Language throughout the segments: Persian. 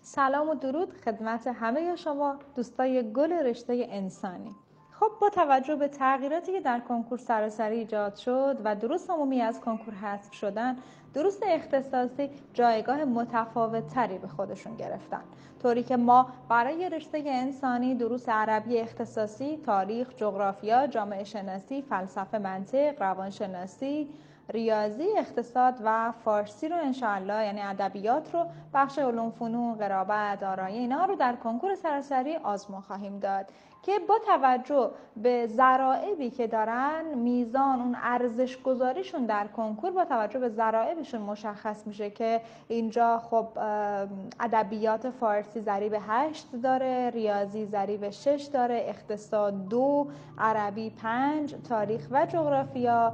سلام و درود خدمت همه شما دوستای گل رشته انسانی. خب با توجه به تغییراتی که در کنکور سراسری ایجاد شد و دروس عمومی از کنکور حذف شدن، دروس اختصاصی جایگاه متفاوت تری به خودشون گرفتن، طوری که ما برای رشته انسانی دروس عربی اختصاصی، تاریخ، جغرافیا، جامعه شناسی، فلسفه، منطق، روانشناسی، ریاضی، اقتصاد و فارسی رو انشاءالله، یعنی ادبیات رو، بخش علوم فنون، قرابت، آرایی، اینا رو در کنکور سراسری آزمون خواهیم داد که با توجه به ضرائبی که دارن، میزان اون ارزش گذاریشون در کنکور با توجه به ضرائبشون مشخص میشه که اینجا خب ادبیات فارسی ضریب 8 داره، ریاضی ضریب 6 داره، اقتصاد 2، عربی 5، تاریخ و جغرافیا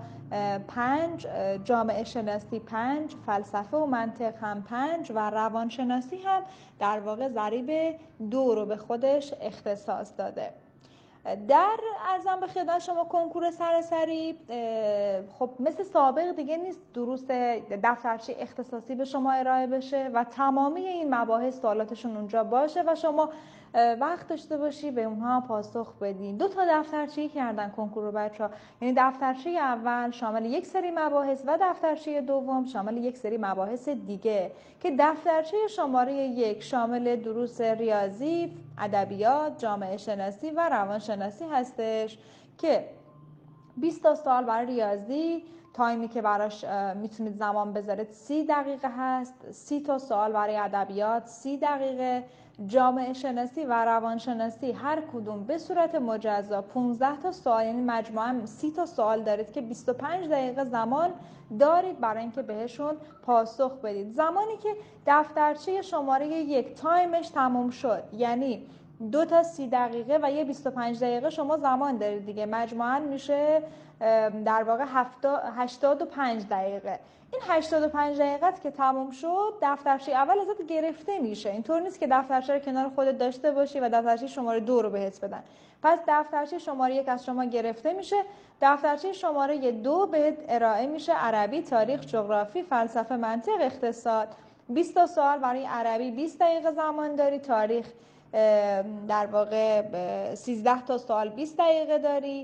5، جامعه شناسی 5، فلسفه و منطق هم 5 و روانشناسی هم در واقع ضریب 2 رو به خودش اختصاص داده. در ارزم به خدمت شما کنکور سراسری خب مثل سابق دیگه نیست دروس دفترچه اختصاصی به شما ارائه بشه و تمامی این مباحث سوالاتشون اونجا باشه و شما وقت داشته باشی به اونها پاسخ بدین. 2 تا دفترچه کردن کنکور رو بچه‌ها، یعنی دفترچه اول شامل یک سری مباحث و دفترچه دوم شامل یک سری مباحث دیگه که دفترچه شماره 1 شامل دروس ریاضی، ادبیات، جامعه شناسی و روانشناسی هستش که 20 تا سوال برای ریاضی، تایمی که براش میتونید زمان بذارید 30 دقیقه هست، 30 تا سوال برای ادبیات 30 دقیقه، جامعه شناسی و روانشناسی هر کدوم به صورت مجزا 15 تا سوال، یعنی مجموعاً 30 تا سوال دارید که 25 دقیقه زمان دارید برای اینکه بهشون پاسخ بدید. زمانی که دفترچه شماره 1 تایمش تموم شد، یعنی 2 تا 30 دقیقه و یه 25 دقیقه شما زمان دارید دیگه، مجموعاً میشه در واقع 85 دقیقه. این 85 دقیقه که تموم شد دفترچه اول ازت گرفته میشه. اینطور نیست که دفترچه رو کنار خودت داشته باشی و دفترچه شماره 2 رو بهت بدن. پس دفترچه شماره 1 از شما گرفته میشه، دفترچه شماره 2 بهت ارائه میشه: عربی، تاریخ، جغرافی، فلسفه، منطق، اقتصاد. 20 تا سوال برای عربی 20 دقیقه زمان داری، تاریخ در واقع 13 تا سوال 20 دقیقه داری،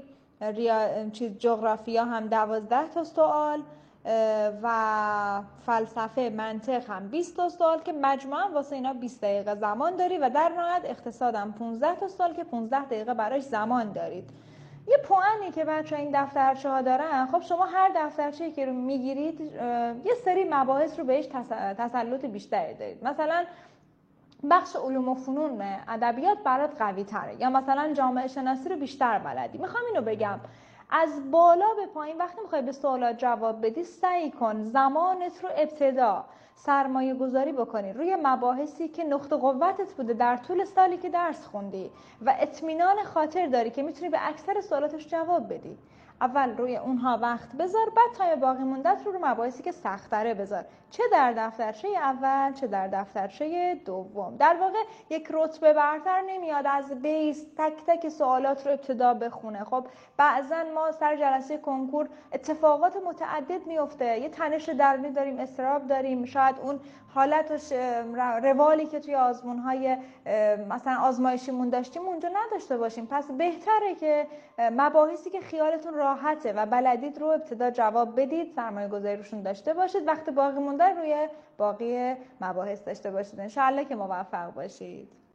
جغرافیا هم 12 تا سوال و فلسفه منطق هم 20 تا سوال که مجموعاً واسه اینا 20 دقیقه زمان داری و در نهایت اقتصاد هم 15 تا سوال که 15 دقیقه براش زمان دارید. یه پوانی که بچه‌ها این دفترچه ها دارن، خب شما هر دفترچه‌ای که رو میگیرید یه سری مباحث رو بهش تسلط بیشتری دارید. مثلا بخش علوم و فنون ادبیات برات قوی تره، یا مثلا جامعه شناسی رو بیشتر بلدی. میخوام اینو بگم از بالا به پایین وقتی میخوای به سوالات جواب بدی سعی کن زمانت رو ابتدا سرمایه گذاری بکنی روی مباحثی که نقطه قوتت بوده در طول سالی که درس خوندی و اطمینان خاطر داری که میتونی به اکثر سوالاتش جواب بدی. اول روی اونها وقت بذار، بعد تایم باقی موندت رو مباحثی که سخت‌تره بذار، چه در دفترچه اول چه در دفترچه دوم. در واقع یک رتبه برتر نمیاد از بیس تک تک سوالات رو ابتدا بخونه. خب بعضا ما سر جلسه کنکور اتفاقات متعدد میفته، یه تنش درونی داریم، اضطراب داریم، شاید اون حالت روالی که توی آزمون‌های مثلا آزمایشیمون داشتیم اونجا نداشته باشیم. پس بهتره که مباحثی که خیالتون راحته و بلدید رو ابتدا جواب بدید، سرمایه گذاری روشون داشته باشید، وقت باقی مونده روی باقی مباحث داشته باشید. انشالله که موفق باشید.